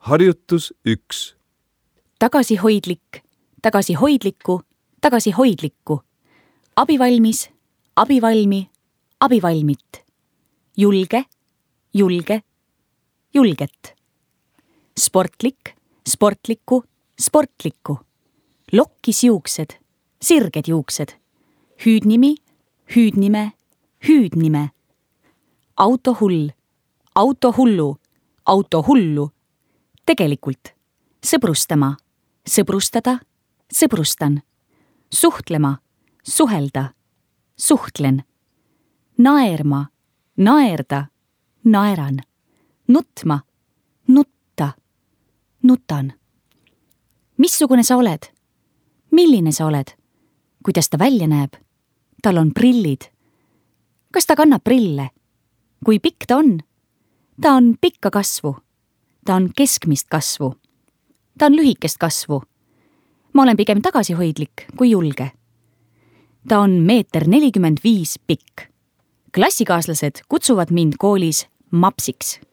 Harjutus 1. Tagasihoidlik, tagasihoidlikku, tagasihoidlikku. Abivalmis, abivalmi, abivalmit. Julge, julge, julget. Sportlik, sportlikku, sportlikku. Lokkis juuksed, sirged juuksed. Hüüdnimi, hüüdnime, hüüdnime. Autohull, autohullu, autohullu. Tegelikult. Sõbrustama, sõbrustada, sõbrustan. Suhtlema, suhelda, suhtlen. Naerma, naerda, naeran. Nutma, nutta, nutan. Missugune sa oled? Milline sa oled? Kuidas ta välja näeb? Tal on prillid. Kas ta kannab prille? Kui pikk ta on? Ta on pikka kasvu. Ta on keskmist kasvu. Ta on lühikest kasvu. Ma olen pigem tagasihoidlik kui julge. Ta on 1,45 m pikk. Klassikaaslased kutsuvad mind koolis mapsiks.